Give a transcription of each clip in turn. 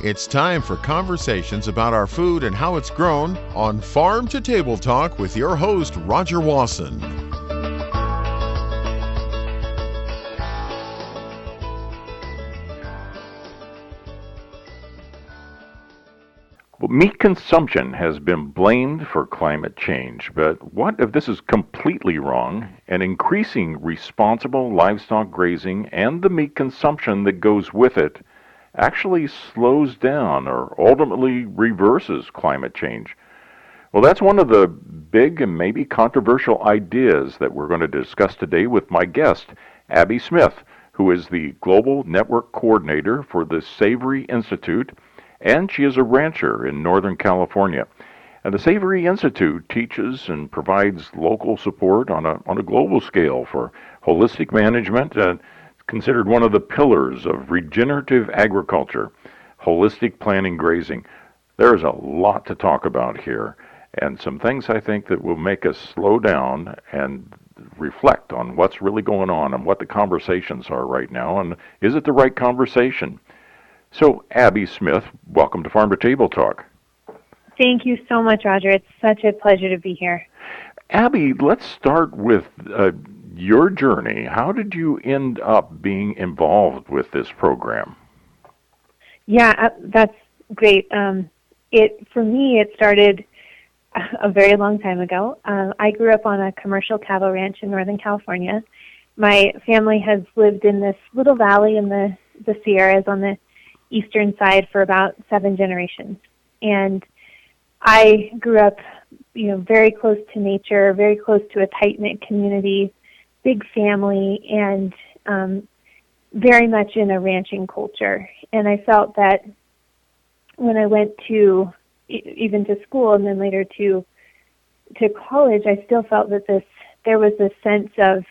It's time for conversations about our food and how it's grown on Farm to Table Talk with your host, Roger Wasson. Well, meat consumption has been blamed for climate change, but what if this is completely wrong and increasing responsible livestock grazing and the meat consumption that goes with it actually slows down or ultimately reverses climate change? Well, that's one of the big and maybe controversial ideas that we're going to discuss today with my guest, Abby Smith, who is the Global Network Coordinator for the Savory Institute, and she is a rancher in Northern California. And the Savory Institute teaches and provides local support on a global scale for holistic management, considered one of the pillars of regenerative agriculture, holistic planting grazing. There is a lot to talk about here, and some things I think that will make us slow down and reflect on what's really going on and what the conversations are right now, and is it the right conversation? So, Abby Smith, welcome to Farm to Table Talk. Thank you so much, Roger. It's such a pleasure to be here. Abby, let's start with your journey. How did you end up being involved with this program? Yeah, that's great. For me, it started a very long time ago. I grew up on a commercial cattle ranch in Northern California. My family has lived in this little valley in the Sierras on the eastern side for about 7 generations. And I grew up, very close to nature, very close to a tight-knit community, big family, and very much in a ranching culture. And I felt that when I went to even to school and then later to college, I still felt that there was this sense of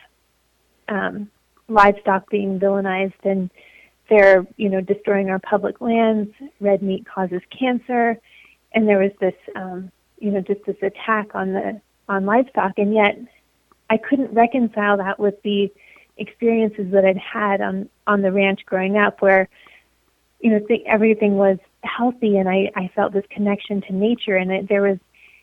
livestock being villainized, and they're destroying our public lands. Red meat causes cancer, and there was this just this attack on livestock, and yet I couldn't reconcile that with the experiences that I'd had on the ranch growing up, where everything was healthy, and I felt this connection to nature, and there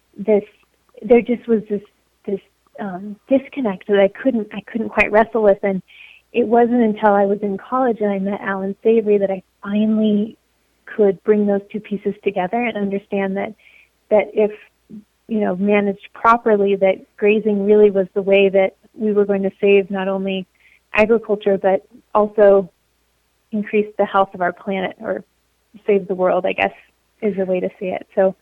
just was this disconnect that I couldn't quite wrestle with. And it wasn't until I was in college and I met Alan Savory that I finally could bring those two pieces together and understand that if managed properly, that grazing really was the way that we were going to save not only agriculture but also increase the health of our planet, or save the world, I guess is a way to say it. So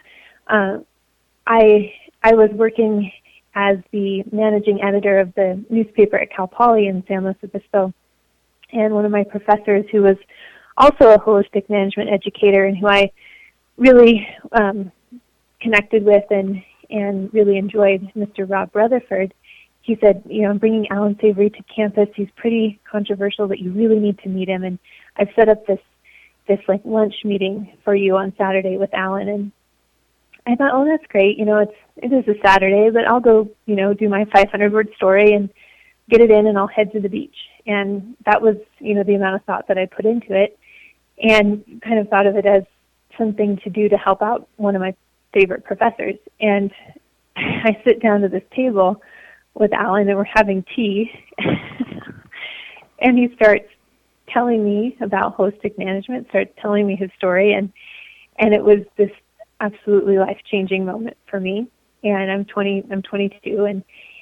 I was working as the managing editor of the newspaper at Cal Poly in San Luis Obispo, and one of my professors, who was also a holistic management educator and who I really connected with and really enjoyed, Mr. Rob Rutherford, he said, I'm bringing Alan Savory to campus. He's pretty controversial, but you really need to meet him. And I've set up this lunch meeting for you on Saturday with Alan. And I thought, oh, that's great. It is a Saturday, but I'll go, do my 500-word story and get it in, and I'll head to the beach. And that was, the amount of thought that I put into it, and kind of thought of it as something to do to help out one of my favorite professors. And I sit down to this table with Alan, and we're having tea, and he starts telling me about holistic management, starts telling me his story, and it was this absolutely life-changing moment for me. And I'm 22, and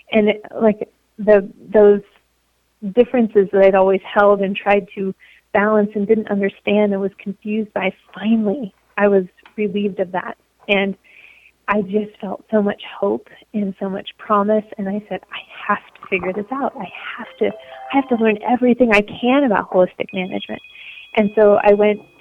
those differences that I'd always held and tried to balance and didn't understand and was confused by, finally I was relieved of that. And I just felt so much hope and so much promise, and I said, I have to figure this out. I have to learn everything I can about holistic management. And so I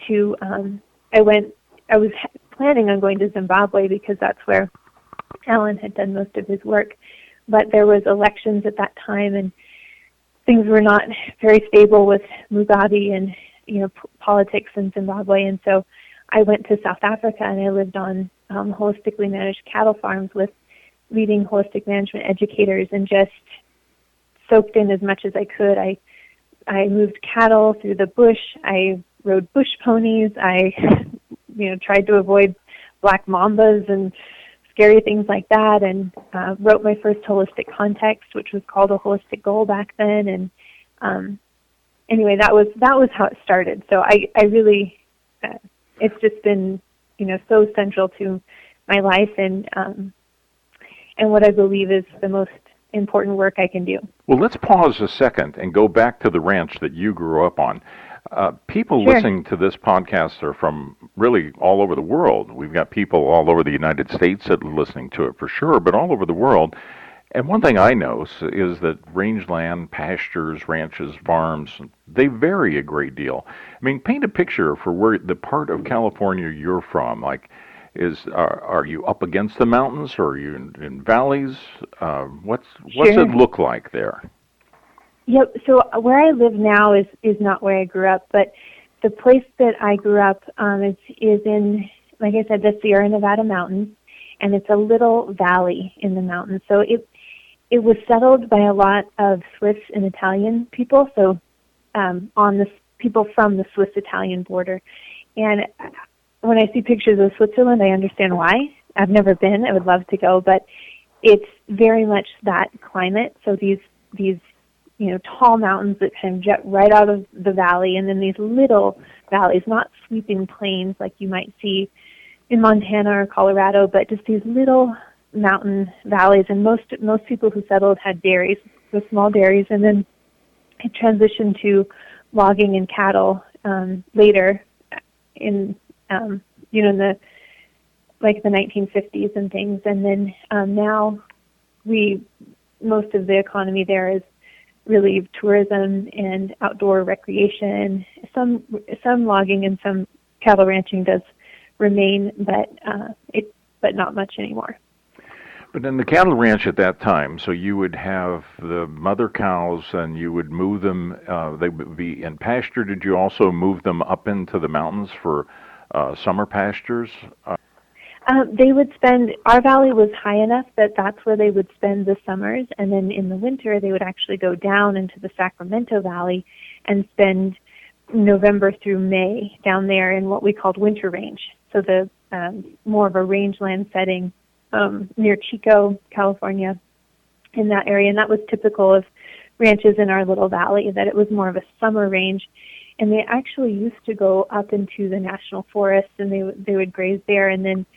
was planning on going to Zimbabwe because that's where Alan had done most of his work. But there was elections at that time, and things were not very stable with Mugabe and politics in Zimbabwe. And so I went to South Africa, and I lived on holistically managed cattle farms with leading holistic management educators, and just soaked in as much as I could. I moved cattle through the bush. I rode bush ponies. I tried to avoid black mambas and scary things like that, and wrote my first holistic context, which was called A Holistic Goal back then. And anyway, that was how it started. So I really, it's just been, so central to my life, and what I believe is the most important work I can do. Well, let's pause a second and go back to the ranch that you grew up on. People Sure. listening to this podcast are from really all over the world. We've got people all over the United States that are listening to it for sure, but all over the world. And one thing I know is that rangeland, pastures, ranches, farms, they vary a great deal. I mean, paint a picture for where the part of California you're from. Like, are you up against the mountains, or are you in valleys? What's Sure. it look like there? Yep. So where I live now is not where I grew up, but the place that I grew up is in, like I said, the Sierra Nevada mountains, and it's a little valley in the mountains. So it was settled by a lot of Swiss and Italian people. So on the people from the Swiss-Italian border, and when I see pictures of Switzerland, I understand why. I've never been. I would love to go, but it's very much that climate. So these tall mountains that kind of jet right out of the valley, and then these little valleys, not sweeping plains like you might see in Montana or Colorado, but just these little mountain valleys. And most people who settled had dairies, the small dairies, and then it transitioned to logging and cattle later in in the 1950s and things. And then now most of the economy there is really tourism and outdoor recreation. Some logging and some cattle ranching does remain, but not much anymore. But in the cattle ranch at that time, so you would have the mother cows and you would move them, they would be in pasture. Did you also move them up into the mountains for summer pastures? They would our valley was high enough that that's where they would spend the summers, and then in the winter they would actually go down into the Sacramento Valley and spend November through May down there in what we called winter range. So the more of a rangeland setting near Chico, California, in that area. And that was typical of ranches in our little valley, that it was more of a summer range. And they actually used to go up into the national forest, and they would graze there. And then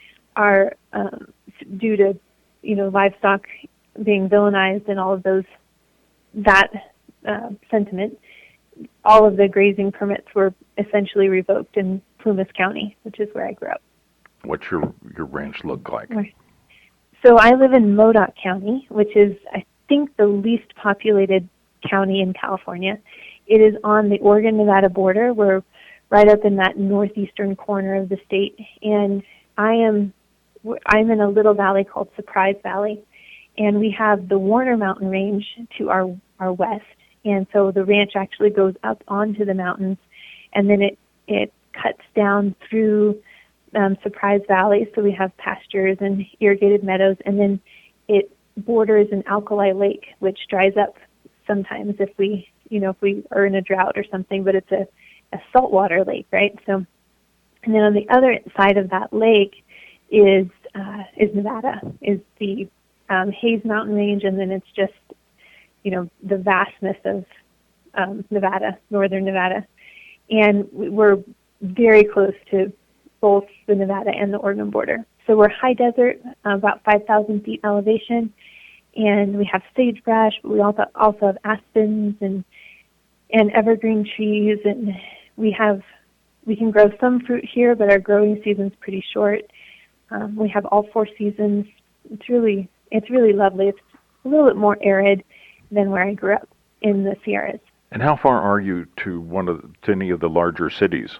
due to livestock being villainized and all of that sentiment, all of the grazing permits were essentially revoked in Plumas County, which is where I grew up. What's your ranch look like? So I live in Modoc County, which is, I think, the least populated county in California. It is on the Oregon-Nevada border. We're right up in that northeastern corner of the state, and I'm in a little valley called Surprise Valley, and we have the Warner Mountain Range to our west, and so the ranch actually goes up onto the mountains, and then it cuts down through Surprise Valley, so we have pastures and irrigated meadows, and then it borders an alkali lake, which dries up sometimes if we are in a drought or something, but it's a saltwater lake, right? So, and then on the other side of that lake is Nevada, is the Hayes Mountain Range, and then it's just, the vastness of Nevada, northern Nevada. And we're very close to both the Nevada and the Oregon border. So we're high desert, about 5,000 feet elevation, and we have sagebrush, but we also have aspens and evergreen trees, and we can grow some fruit here, but our growing season's pretty short. We have all 4 seasons. It's really lovely. It's a little bit more arid than where I grew up in the Sierras. And how far are you to any of the larger cities?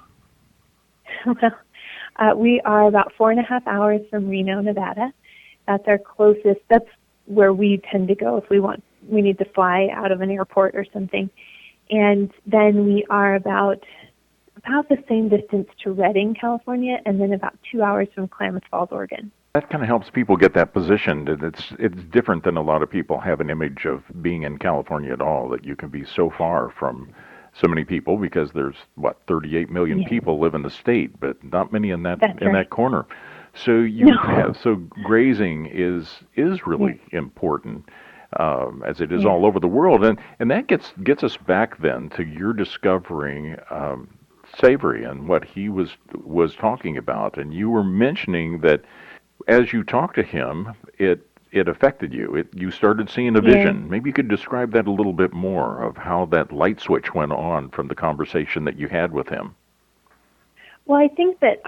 Well, we are about 4.5 hours from Reno, Nevada. That's our closest. That's where we tend to go if we need to fly out of an airport or something. And then we are about the same distance to Redding, California, and then about 2 hours from Klamath Falls, Oregon. That kind of helps people get that positioned. It's different than a lot of people have an image of being in California at all, that you can be so far from so many people because there's 38 million Yeah, people live in the state, but not many in that that's right. corner. So you No. have so grazing is Yeah, really important, as it is yeah, all over the world, and that gets us back then to your discovering Savory and what he was talking about, and you were mentioning that as you talked to him, it affected you. You started seeing a yeah. vision. Maybe you could describe that a little bit more of how that light switch went on from the conversation that you had with him. Well, I think that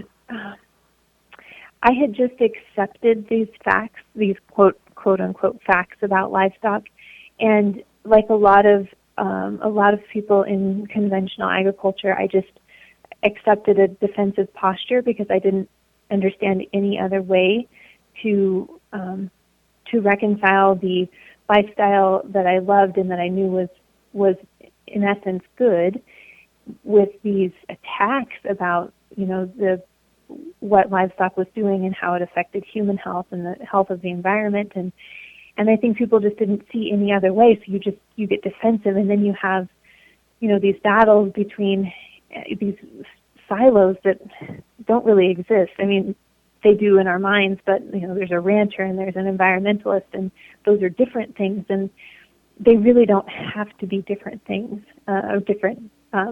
I had just accepted these facts, these quote unquote facts about livestock, and like a lot of people in conventional agriculture, I just accepted a defensive posture because I didn't understand any other way to to reconcile the lifestyle that I loved and that I knew was in essence good with these attacks about the what livestock was doing and how it affected human health and the health of the environment, and I think people just didn't see any other way, so you get defensive, and then you have these battles between these silos that don't really exist. I mean, they do in our minds, but there's a rancher and there's an environmentalist, and those are different things, and they really don't have to be different things or different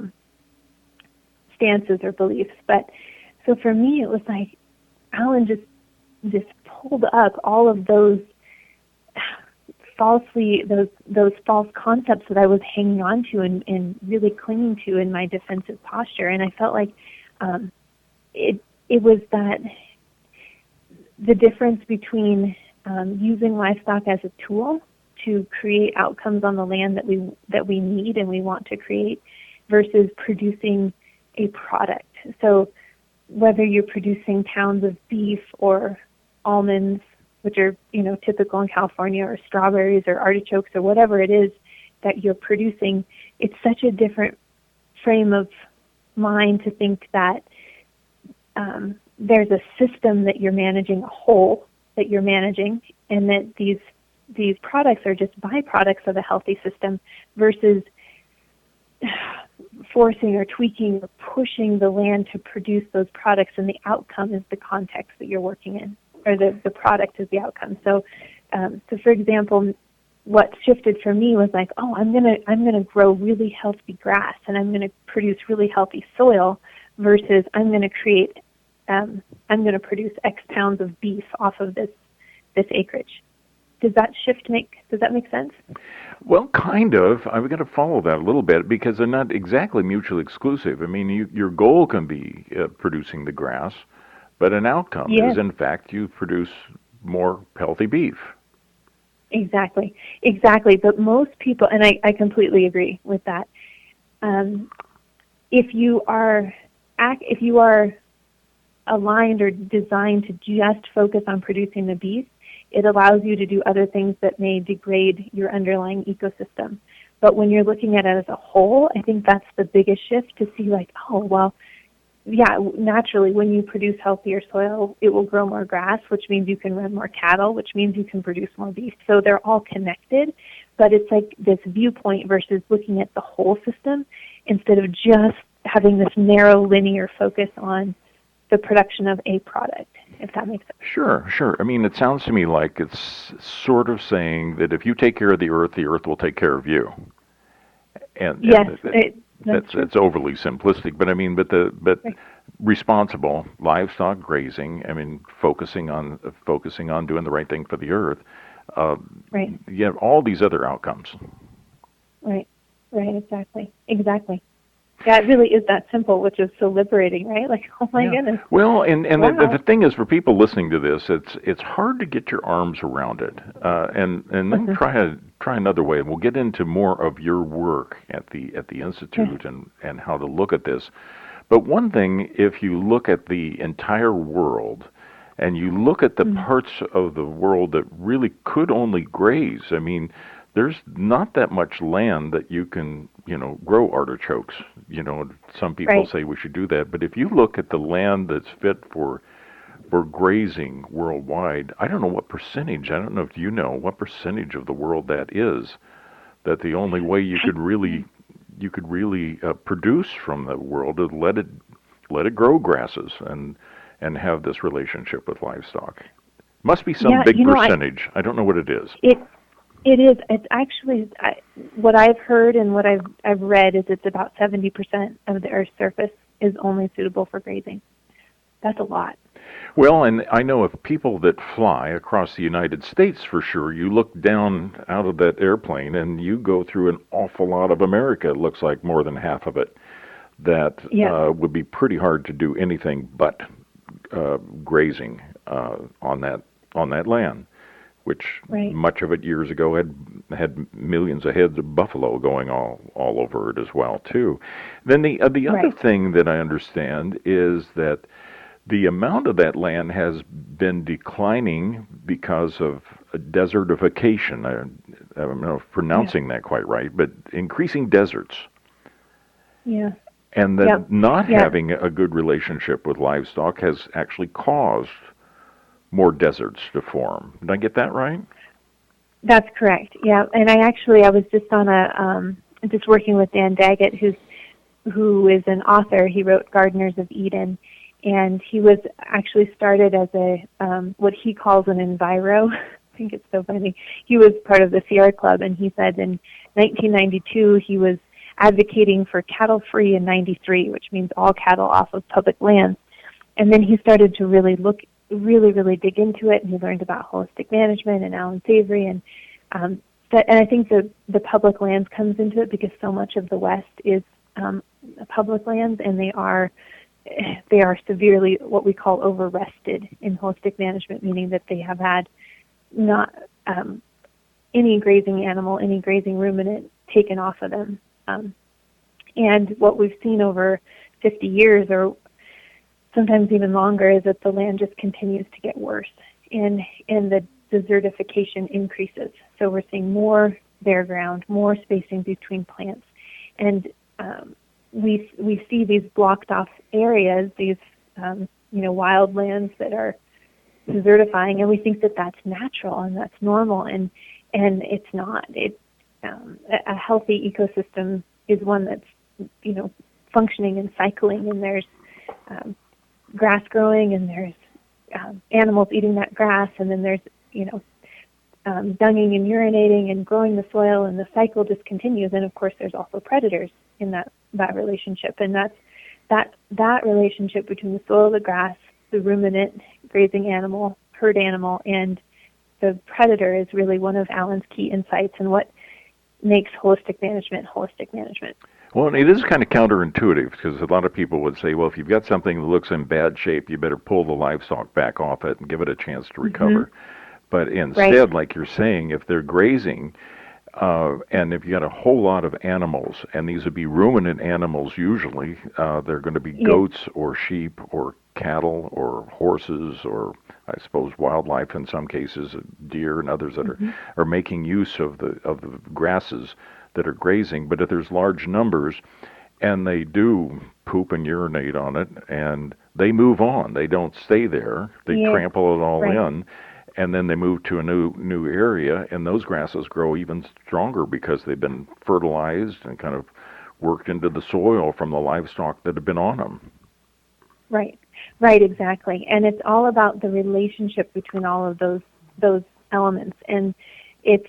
stances or beliefs. But so for me, it was like Alan just pulled up all of those those false concepts that I was hanging on to and really clinging to in my defensive posture, and I felt like it was that the difference between using livestock as a tool to create outcomes on the land that we need and we want to create versus producing a product. So whether you're producing pounds of beef or almonds, which are typical in California, or strawberries or artichokes or whatever it is that you're producing, it's such a different frame of mind to think that there's a system that you're managing, a whole that you're managing, and that these products are just byproducts of a healthy system versus forcing or tweaking or pushing the land to produce those products, and the outcome is the context that you're working in, or the product is the outcome. So for example, what shifted for me was like, oh, I'm gonna grow really healthy grass and I'm gonna produce really healthy soil versus I'm gonna produce X pounds of beef off of this acreage. Does that make sense? Well, kind of. I've got to follow that a little bit because they're not exactly mutually exclusive. I mean, your goal can be producing the grass, but an outcome Yes, is, in fact, you produce more healthy beef. exactly. But most people, and I completely agree with that. If you are aligned or designed to just focus on producing the beef, it allows you to do other things that may degrade your underlying ecosystem. But when you're looking at it as a whole, I think that's the biggest shift, to see like, oh, well, yeah, naturally when you produce healthier soil, it will grow more grass, which means you can run more cattle, which means you can produce more beef. So they're all connected, but it's like this viewpoint versus looking at the whole system instead of just having this narrow linear focus on the production of a product, if that makes sense. Sure. I mean, it sounds to me like it's sort of saying that if you take care of the earth will take care of you. And, Yes, that's true. that's overly simplistic, but I mean, but Right. responsible livestock grazing. I mean, focusing on doing the right thing for the earth. Uh, Right. you have all these other outcomes. Right. Exactly. Yeah, it really is that simple, which is so liberating, right? Like, oh my Yeah. goodness. Well, and the Wow. thing is, for people listening to this, it's hard to get your arms around it. And let me Mhm. try another way. We'll get into more of your work at the Yeah. institute and how to look at this. But one thing, if you look at the entire world, and you look at the Mm. parts of the world that really could only graze, I mean, there's not that much land that you can, grow artichokes. Some people Right. say we should do that, but if you look at the land that's fit for grazing worldwide, I don't know what percentage. I don't know if you know what percentage of the world that is. That the only way you could really you could really produce from the world to let it grow grasses and have this relationship with livestock. Must be some big percentage. I don't know what it is. It is. It's actually what I've heard and what I've read is it's about 70% of the Earth's surface is only suitable for grazing. That's a lot. Well, and I know of people that fly across the United States for sure. You look down out of that airplane and you go through an awful lot of America. It looks like more than half of it. That would be pretty hard to do anything but grazing on that land, which much of it years ago had millions of heads of buffalo going all over it as well too. Then the other thing that I understand is that the amount of that land has been declining because of desertification. I don't know if pronouncing that quite right, but increasing deserts. Yeah. And that not having a good relationship with livestock has actually caused more deserts to form. Did I get that right? That's correct. Yeah, and I was just on just working with Dan Daggett, who is an author. He wrote Gardeners of Eden, and he was actually started as a what he calls an enviro. I think it's so funny. He was part of the Sierra Club, and he said in 1992 he was advocating for cattle-free in 93, which means all cattle off of public lands. And then he started to really dig into it, and he learned about holistic management and Alan Savory, and I think the public lands comes into it because so much of the West is public lands, and they are severely what we call over-rested in holistic management, meaning that they have had not any grazing animal, any grazing ruminant taken off of them. And what we've seen over 50 years or sometimes even longer is that the land just continues to get worse and the desertification increases. So we're seeing more bare ground, more spacing between plants. And we see these blocked off areas, these wild lands that are desertifying, and we think that that's natural and that's normal, and it's not. A healthy ecosystem is one that's functioning and cycling, and there's grass growing, and there's animals eating that grass, and then there's dunging and urinating and growing the soil, and the cycle just continues. And of course there's also predators in that relationship, and that relationship between the soil, the grass, the ruminant, grazing animal, herd animal, and the predator is really one of Alan's key insights and what makes holistic management. Well, it is kind of counterintuitive because a lot of people would say, well, if you've got something that looks in bad shape, you better pull the livestock back off it and give it a chance to recover. But instead, like you're saying, if they're grazing, and if you got a whole lot of animals, and these would be ruminant animals usually, they're going to be goats or sheep or cattle or horses or I suppose wildlife in some cases, deer and others that are making use of the grasses that are grazing. But if there's large numbers and they do poop and urinate on it and they move on, they don't stay there, they trample it all in, and then they move to a new area, and those grasses grow even stronger because they've been fertilized and kind of worked into the soil from the livestock that have been on them. Right, exactly. And it's all about the relationship between all of those elements. And it's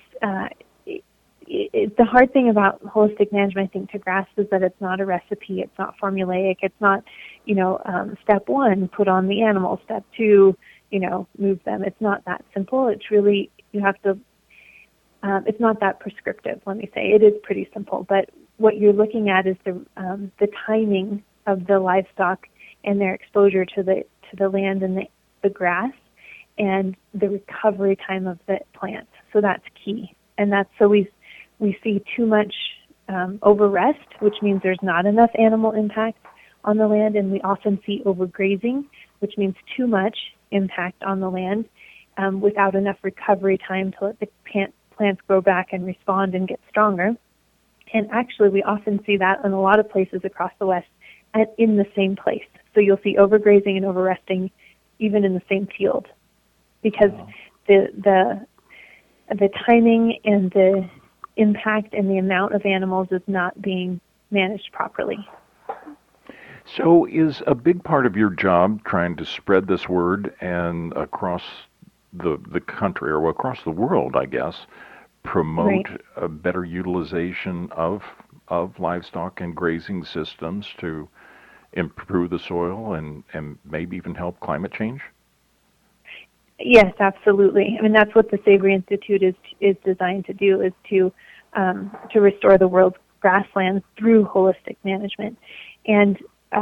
the hard thing about holistic management, I think, to grasp is that it's not a recipe, it's not formulaic, it's not, step one, put on the animal, step two, move them. It's not that simple. It's really, you have to, it's not that prescriptive, let me say. It is pretty simple, but what you're looking at is the timing of the livestock and their exposure to the land and the grass and the recovery time of the plants. So that's key. And that's, so we see too much over-rest, which means there's not enough animal impact on the land, and we often see overgrazing, which means too much impact on the land without enough recovery time to let the plants grow back and respond and get stronger. And actually, we often see that in a lot of places across the West in the same place. So you'll see overgrazing and overresting even in the same field because the timing and the impact and the amount of animals is not being managed properly. So is a big part of your job trying to spread this word and across the country or across the world, I guess, promote Right. a better utilization of livestock and grazing systems to improve the soil and maybe even help climate change? Yes, absolutely. I mean, that's what the Savory Institute is designed to do, is to restore the world's grasslands through holistic management. And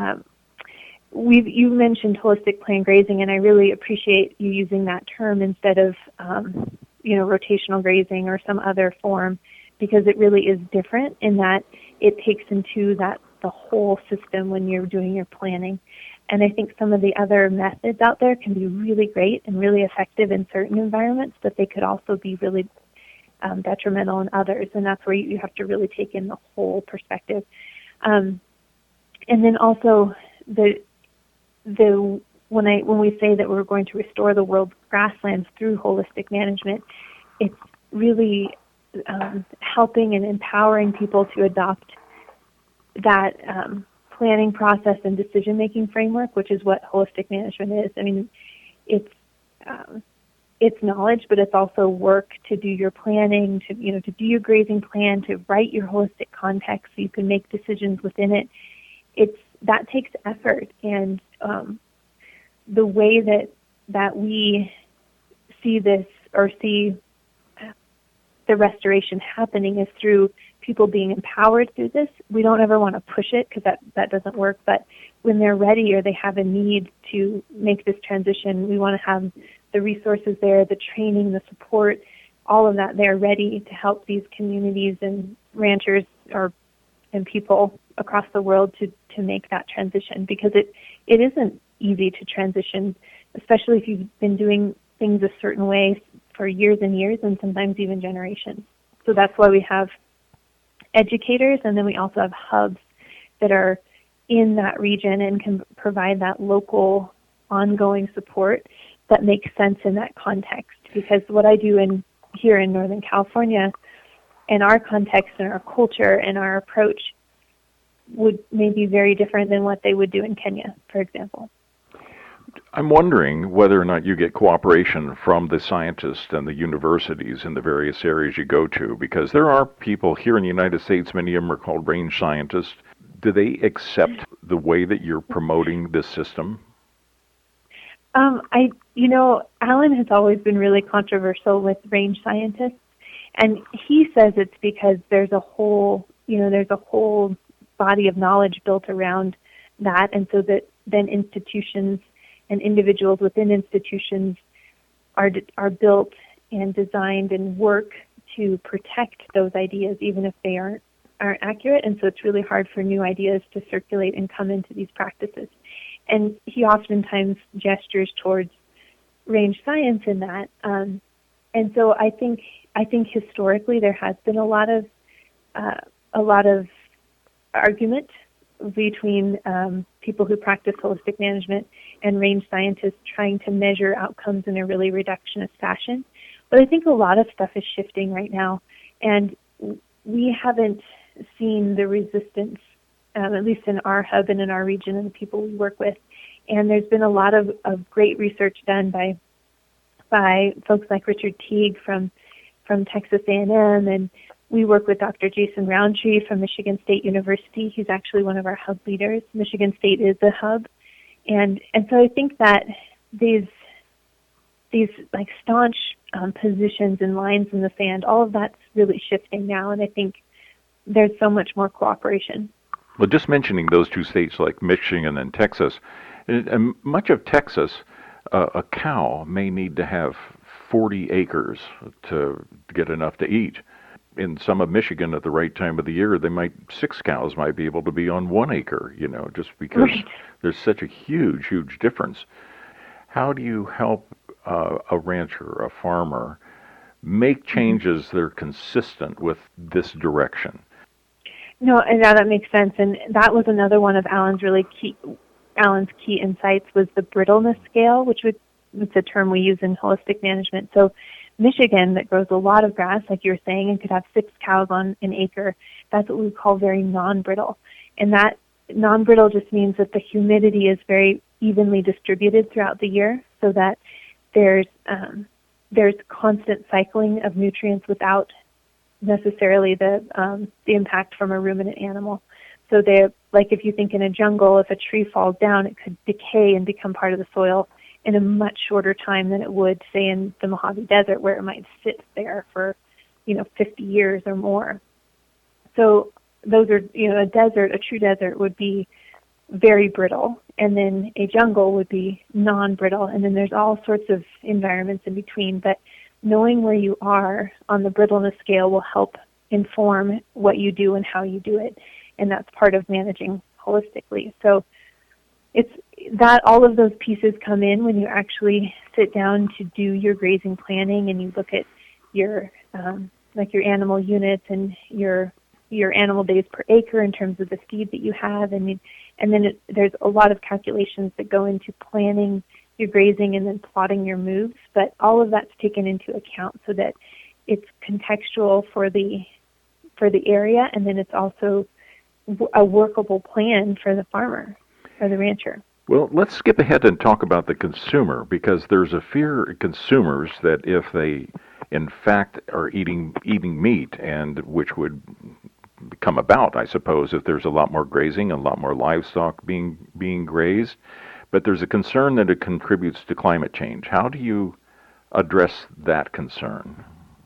you mentioned holistic plant grazing, and I really appreciate you using that term instead of rotational grazing or some other form, because it really is different in that it takes into the whole system when you're doing your planning. And I think some of the other methods out there can be really great and really effective in certain environments, but they could also be really detrimental in others. And that's where you have to really take in the whole perspective. And then also when we say that we're going to restore the world's grasslands through holistic management, it's really helping and empowering people to adopt that planning process and decision-making framework, which is what holistic management is. I mean, it's knowledge, but it's also work to do your planning, to do your grazing plan, to write your holistic context so you can make decisions within it. That takes effort, and the way that we see this or see the restoration happening is through people being empowered through this. We don't ever want to push it because that doesn't work, but when they're ready or they have a need to make this transition, we want to have the resources there, the training, the support, all of that there ready to help these communities and ranchers and people across the world to make that transition, because it isn't easy to transition, especially if you've been doing things a certain way for years and years and sometimes even generations. So that's why we have educators, and then we also have hubs that are in that region and can provide that local ongoing support that makes sense in that context. Because what I do here in Northern California, and our context and our culture and our approach would maybe very different than what they would do in Kenya, for example. I'm wondering whether or not you get cooperation from the scientists and the universities in the various areas you go to, because there are people here in the United States, many of them are called range scientists. Do they accept the way that you're promoting this system? Alan has always been really controversial with range scientists, and he says it's because there's a whole body of knowledge built around that, and so that then institutions and individuals within institutions are built and designed and work to protect those ideas, even if they aren't accurate. And so it's really hard for new ideas to circulate and come into these practices. And he oftentimes gestures towards range science in that. And so I think historically there has been a lot of argument between people who practice holistic management and range scientists trying to measure outcomes in a really reductionist fashion. But I think a lot of stuff is shifting right now, and we haven't seen the resistance, at least in our hub and in our region and the people we work with. And there's been a lot of great research done by folks like Richard Teague from Texas A&M, and we work with Dr. Jason Roundtree from Michigan State University. He's actually one of our hub leaders. Michigan State is the hub. And so I think that these like staunch positions and lines in the sand, all of that's really shifting now, and I think there's so much more cooperation. Well, just mentioning those two states like Michigan and Texas, and much of Texas, a cow may need to have 40 acres to get enough to eat. In some of Michigan at the right time of the year, 6 cows might be able to be on 1 acre, just because Right. There's such a huge, huge difference. How do you help a rancher, a farmer, make changes that are consistent with this direction? No, and now that makes sense. And that was another one of Alan's key insights was the brittleness scale, which it's a term we use in holistic management. So Michigan that grows a lot of grass, like you were saying, and could have 6 cows on an acre, that's what we call very non-brittle. And that non-brittle just means that the humidity is very evenly distributed throughout the year, so that there's constant cycling of nutrients without necessarily the impact from a ruminant animal. So like if you think in a jungle, if a tree falls down, it could decay and become part of the soil in a much shorter time than it would, say, in the Mojave Desert, where it might sit there for, 50 years or more. So those are, a true desert would be very brittle, and then a jungle would be non-brittle, and then there's all sorts of environments in between. But knowing where you are on the brittleness scale will help inform what you do and how you do it, and that's part of managing holistically. So it's that all of those pieces come in when you actually sit down to do your grazing planning, and you look at your your animal units and your animal days per acre in terms of the feed that you have, and then there's a lot of calculations that go into planning your grazing and then plotting your moves. But all of that's taken into account so that it's contextual for the area, and then it's also a workable plan for the farmer or the rancher. Well, let's skip ahead and talk about the consumer, because there's a fear in consumers that if they, in fact, are eating meat, and which would come about, I suppose, if there's a lot more grazing, a lot more livestock being grazed, but there's a concern that it contributes to climate change. How do you address that concern?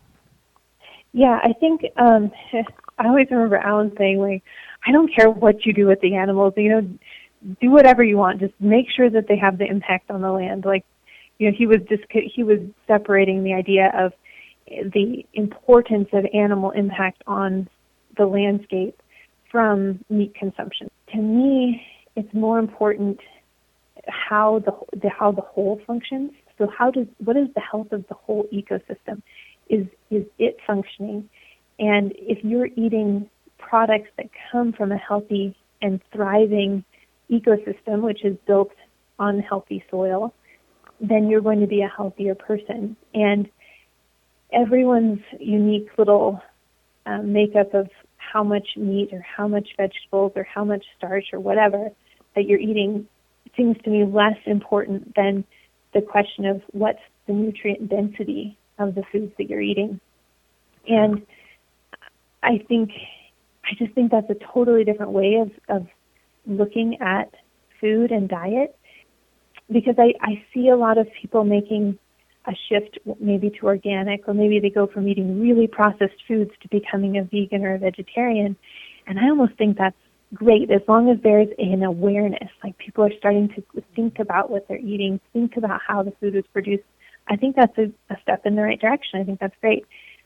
Yeah, I think I always remember Alan saying, like, I don't care what you do with the animals, do whatever you want, just make sure that they have the impact on the land. Like, he was separating the idea of the importance of animal impact on the landscape from meat consumption. To me, it's more important how the whole functions. So what is the health of the whole ecosystem? Is it functioning? And if you're eating products that come from a healthy and thriving ecosystem, which is built on healthy soil, then you're going to be a healthier person. And everyone's unique little makeup of how much meat or how much vegetables or how much starch or whatever that you're eating seems to me less important than the question of what's the nutrient density of the foods that you're eating. And I just think that's a totally different way of looking at food and diet, because I see a lot of people making a shift maybe to organic, or maybe they go from eating really processed foods to becoming a vegan or a vegetarian. And I almost think that's great as long as there's an awareness, like people are starting to think about what they're eating, think about how the food is produced. I think that's a step in the right direction. I think that's great.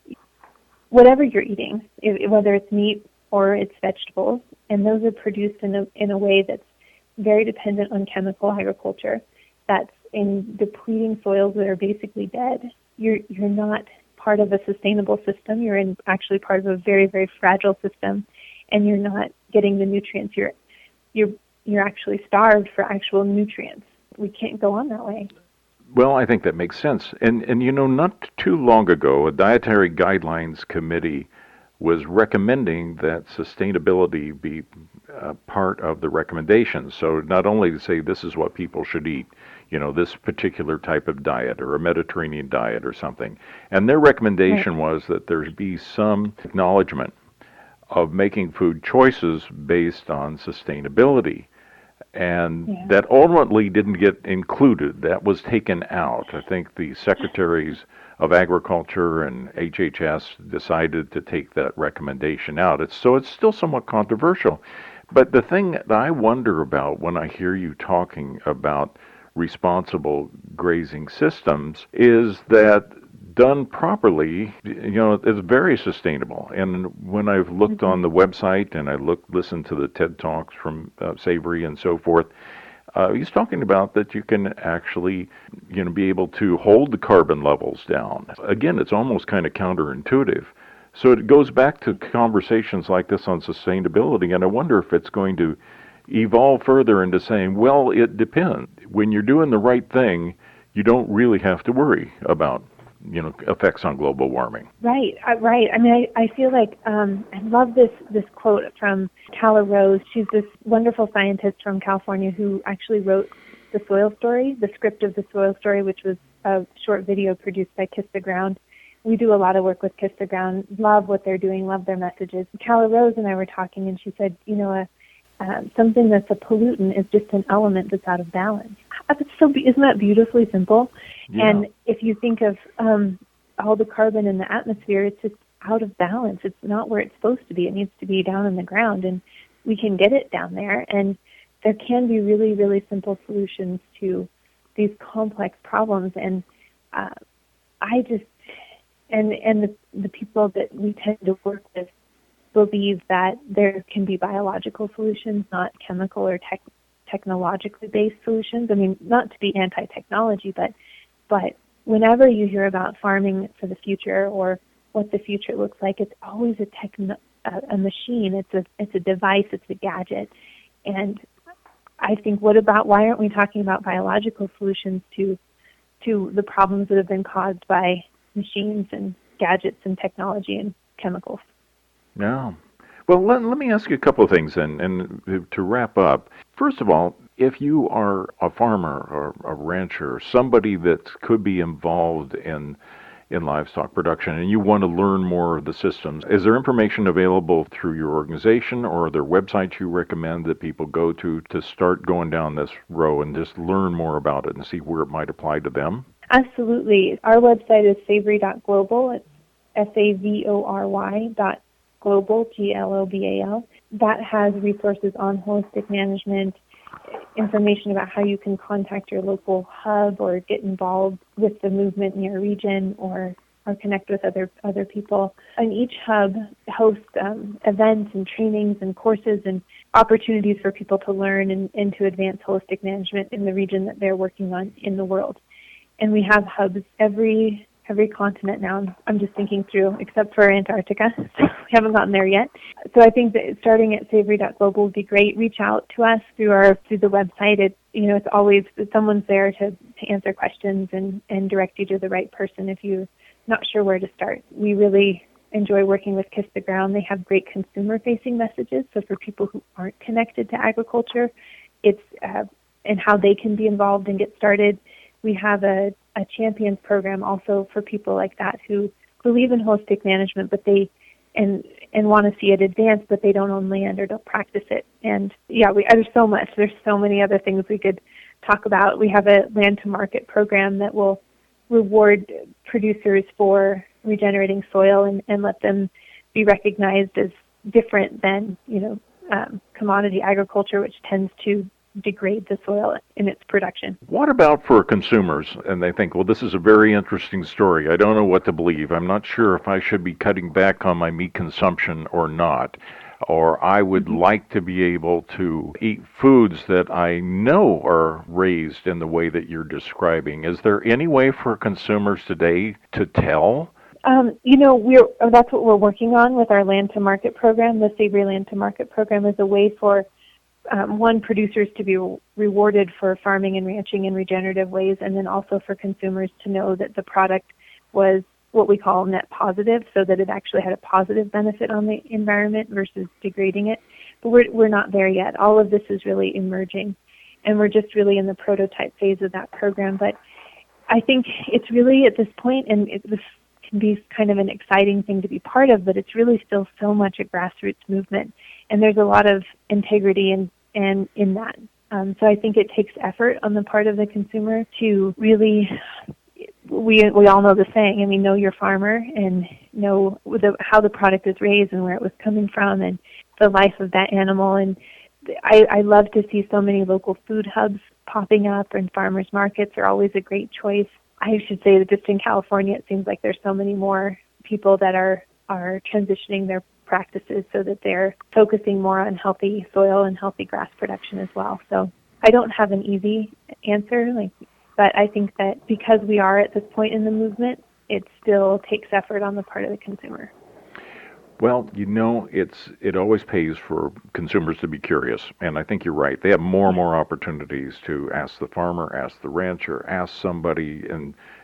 Whatever you're eating, whether it's meat or it's vegetables, and those are produced in a way that's very dependent on chemical agriculture, that's in depleting soils that are basically dead. You're not part of a sustainable system. You're actually part of a very, very fragile system, and you're not getting the nutrients. You're actually starved for actual nutrients. We can't go on that way. Well, I think that makes sense. And not too long ago, a dietary guidelines committee was recommending that sustainability be part of the recommendations. So not only to say this is what people should eat, this particular type of diet or a Mediterranean diet or something. And their recommendation was that there be some acknowledgement of making food choices based on sustainability. And that ultimately didn't get included. That was taken out. I think the secretaries of Agriculture and HHS decided to take that recommendation out. It's still somewhat controversial. But the thing that I wonder about when I hear you talking about responsible grazing systems is that done properly, it's very sustainable. And when I've looked on the website and listened to the TED Talks from Savory and so forth, he's talking about that you can actually, be able to hold the carbon levels down. Again, it's almost kind of counterintuitive. So it goes back to conversations like this on sustainability, and I wonder if it's going to evolve further into saying, well, it depends. When you're doing the right thing, you don't really have to worry about effects on global warming. Right, right. I mean, I feel like I love this quote from Tala Rose. She's this wonderful scientist from California who actually wrote The Soil Story, the script of The Soil Story, which was a short video produced by Kiss the Ground. We do a lot of work with Kiss the Ground. Love what they're doing. Love their messages. Tala Rose and I were talking, and she said, something that's a pollutant is just an element that's out of balance. Isn't that beautifully simple? Yeah. And if you think of all the carbon in the atmosphere, it's just out of balance. It's not where it's supposed to be. It needs to be down in the ground, and we can get it down there. And there can be really, really simple solutions to these complex problems. And the people that we tend to work with believe that there can be biological solutions, not chemical or technologically based solutions. I mean, not to be anti-technology, but whenever you hear about farming for the future or what the future looks like, it's always a machine. It's a device. It's a gadget. And I think, why aren't we talking about biological solutions to the problems that have been caused by machines and gadgets and technology and chemicals? Yeah. Well, let me ask you a couple of things then, and to wrap up. First of all, if you are a farmer or a rancher, somebody that could be involved in livestock production, and you want to learn more of the systems, is there information available through your organization, or are there websites you recommend that people go to start going down this row and just learn more about it and see where it might apply to them? Absolutely. Our website is savory.global. It's SAVORY.global, GLOBAL. That has resources on holistic management, information about how you can contact your local hub or get involved with the movement in your region or connect with other people. And each hub hosts events and trainings and courses and opportunities for people to learn and to advance holistic management in the region that they're working on in the world. And we have hubs every continent now. I'm just thinking through, except for Antarctica. We haven't gotten there yet. So I think that starting at savory.global would be great. Reach out to us through the website. It's always someone's there to answer questions and direct you to the right person if you're not sure where to start. We really enjoy working with Kiss the Ground. They have great consumer-facing messages. So for people who aren't connected to agriculture, it's and how they can be involved and get started. We have a champions program also for people like that who believe in holistic management, but they and want to see it advance, but they don't own land or don't practice it. And there's so much. There's so many other things we could talk about. We have a land to market program that will reward producers for regenerating soil and let them be recognized as different than commodity agriculture, which tends to degrade the soil in its production. What about for consumers? And they think, well, this is a very interesting story. I don't know what to believe. I'm not sure if I should be cutting back on my meat consumption or not. Or I would like to be able to eat foods that I know are raised in the way that you're describing. Is there any way for consumers today to tell? That's what we're working on with our Land to Market program. The Savory Land to Market program is a way for producers to be rewarded for farming and ranching in regenerative ways, and then also for consumers to know that the product was what we call net positive, so that it actually had a positive benefit on the environment versus degrading it. But we're not there yet. All of this is really emerging, and we're just really in the prototype phase of that program. But I think it's really at this point, and this can be kind of an exciting thing to be part of, but it's really still so much a grassroots movement, and there's a lot of integrity and in that. So I think it takes effort on the part of the consumer to really, we all know the saying, know your farmer and know how the product is raised and where it was coming from and the life of that animal. And I love to see so many local food hubs popping up, and farmers markets are always a great choice. I should say that just in California, it seems like there's so many more people that are transitioning their practices so that they're focusing more on healthy soil and healthy grass production as well. So I don't have an easy answer, but I think that because we are at this point in the movement, it still takes effort on the part of the consumer. Well, it always pays for consumers to be curious, and I think you're right. They have more and more opportunities to ask the farmer, ask the rancher, ask somebody, and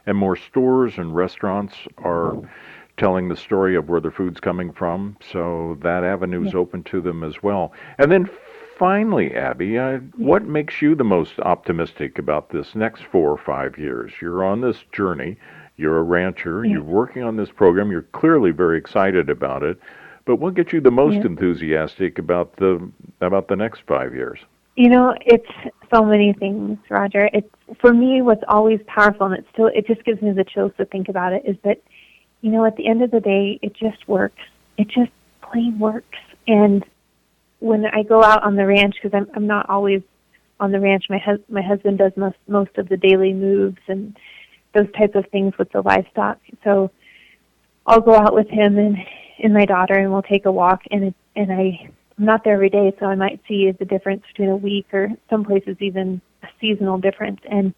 and more stores and restaurants are telling the story of where their food's coming from. So that avenue is open to them as well. And then finally, Abby, what makes you the most optimistic about this next 4 or 5 years? You're on this journey. You're a rancher. You're working on this program. You're clearly very excited about it. But what gets you the most enthusiastic about the next 5 years? You know, it's so many things, Roger. It's, for me, what's always powerful, and it just gives me the chills to think about it, is that, you know, at the end of the day, it just works. It just plain works. And when I go out on the ranch, because I'm not always on the ranch, my husband does most of the daily moves and those types of things with the livestock. So I'll go out with him and my daughter, and we'll take a walk. And I'm not there every day, so I might see the difference between a week or some places even a seasonal difference. And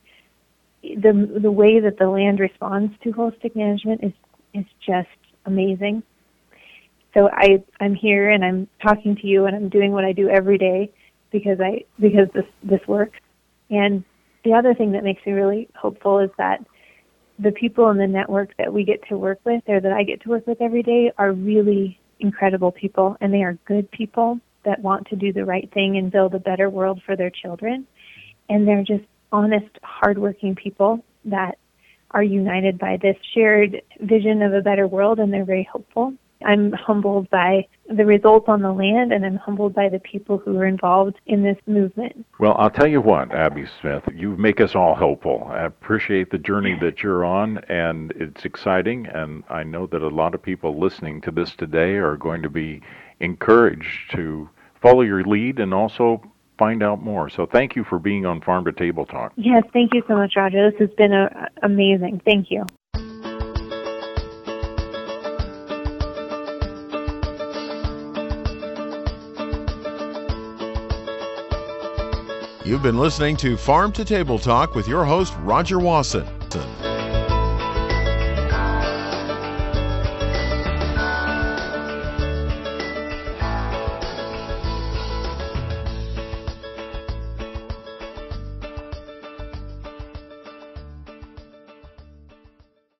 the way that the land responds to holistic management is just amazing. So I'm here and I'm talking to you and I'm doing what I do every day because this works. And the other thing that makes me really hopeful is that the people in the network that we get to work with, or that I get to work with every day, are really incredible people, and they are good people that want to do the right thing and build a better world for their children. And they're just honest, hardworking people that are united by this shared vision of a better world, and they're very hopeful. I'm humbled by the results on the land, and I'm humbled by the people who are involved in this movement. Well, I'll tell you what, Abby Smith, you make us all hopeful. I appreciate the journey that you're on, and it's exciting, and I know that a lot of people listening to this today are going to be encouraged to follow your lead and also find out more. So thank you for being on Farm to Table Talk. Yes, thank you so much, Roger. This has been amazing. Thank you. You've been listening to Farm to Table Talk with your host, Roger Wasson.